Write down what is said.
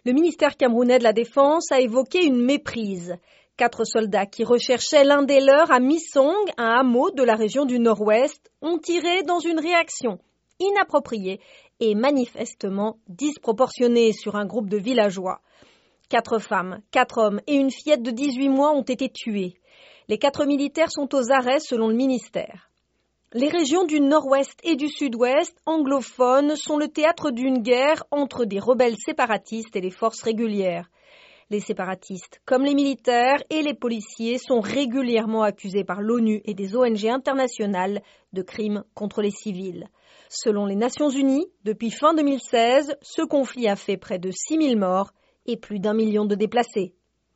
Le ministère camerounais de la Défense a évoqué une méprise. 4 soldats qui recherchaient l'un des leurs à Misong, un hameau de la région du Nord-Ouest, ont tiré dans une réaction inappropriée et manifestement disproportionnée sur un groupe de villageois. 4 femmes, 4 hommes et une fillette de 18 mois ont été tués. Les 4 militaires sont aux arrêts selon le ministère. Les régions du Nord-Ouest et du Sud-Ouest, anglophones, sont le théâtre d'une guerre entre des rebelles séparatistes et les forces régulières. Les séparatistes, comme les militaires et les policiers, sont régulièrement accusés par l'ONU et des ONG internationales de crimes contre les civils. Selon les Nations Unies, depuis fin 2016, ce conflit a fait près de 6 000 morts et plus d'1 million de déplacés.